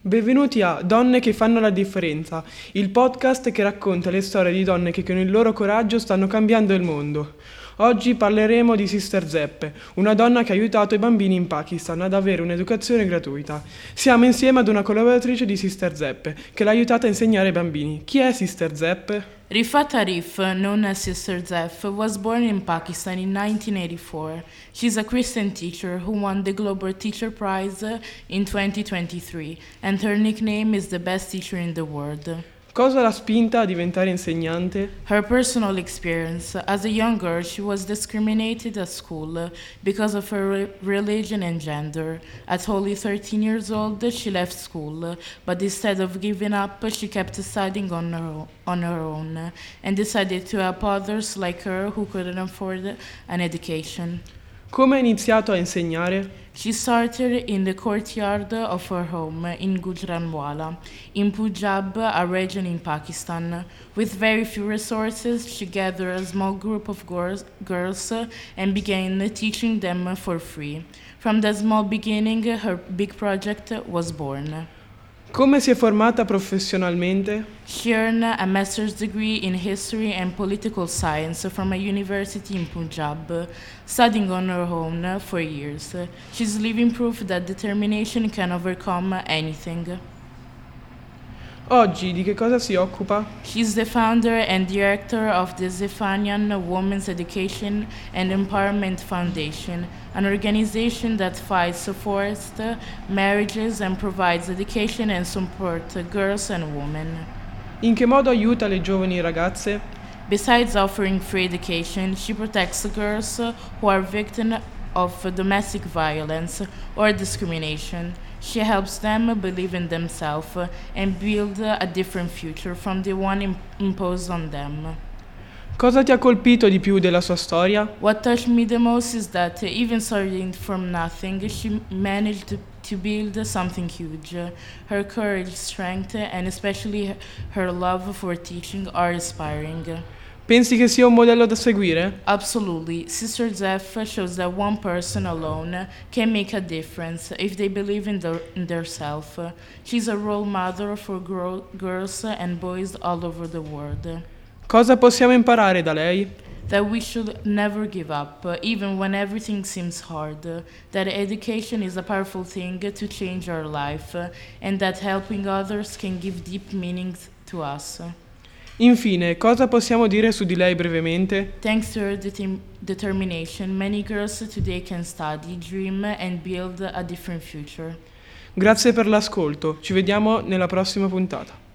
Benvenuti a Donne che fanno la differenza, il podcast che racconta le storie di donne che con il loro coraggio stanno cambiando il mondo. Oggi parleremo di Sister Zeppe, una donna che ha aiutato i bambini in Pakistan ad avere un'educazione gratuita. Siamo insieme ad una collaboratrice di Sister Zeppe che l'ha aiutata a insegnare ai bambini. Chi è Sister Zeppe? Rifat Arif, known as Sister Zeph, was born in Pakistan in 1984. She's a Christian teacher who won the Global Teacher Prize in 2023, and her nickname is the best teacher in the world. Cosa l'ha spinta a diventare insegnante? Her personal experience. As a young girl, she was discriminated at school because of her religion and gender. At only 13 years old, she left school, but instead of giving up, she kept studying on her own and decided to help others like her who couldn't afford an education. Come ha iniziato a insegnare? She started in the courtyard of her home in Gujranwala, in Punjab, a region in Pakistan. With very few resources, she gathered a small group of girls and began teaching them for free. From that small beginning, her big project was born. Come si è formata professionalmente? She earned a master's degree in history and political science from a university in Punjab, studying on her own for years. She's living proof that determination can overcome anything. Oggi di che cosa si occupa? She's the founder and director of the Zephanian Women's Education and Empowerment Foundation, an organization that fights forced marriages and provides education and support to girls and women. In che modo aiuta le giovani ragazze? Besides offering free education, she protects girls who are victims of domestic violence or discrimination. She helps them believe in themselves and build a different future from the one imposed on them. Cosa ti ha colpito di più della sua storia? What touched me the most is that even starting from nothing, she managed to build something huge. Her courage, strength, and especially her love for teaching are inspiring. Pensi che sia un modello da seguire? Absolutely. Sister Zeph shows that one person alone can make a difference if they believe in themselves. She's a role model for girls and boys all over the world. Cosa possiamo imparare da lei? That we should never give up, even when everything seems hard. That education is a powerful thing to change our life, and that helping others can give deep meaning to us. Infine, cosa possiamo dire su di lei brevemente? Thanks to her determination, many girls today can study, dream, and build a different future. Grazie per l'ascolto, ci vediamo nella prossima puntata.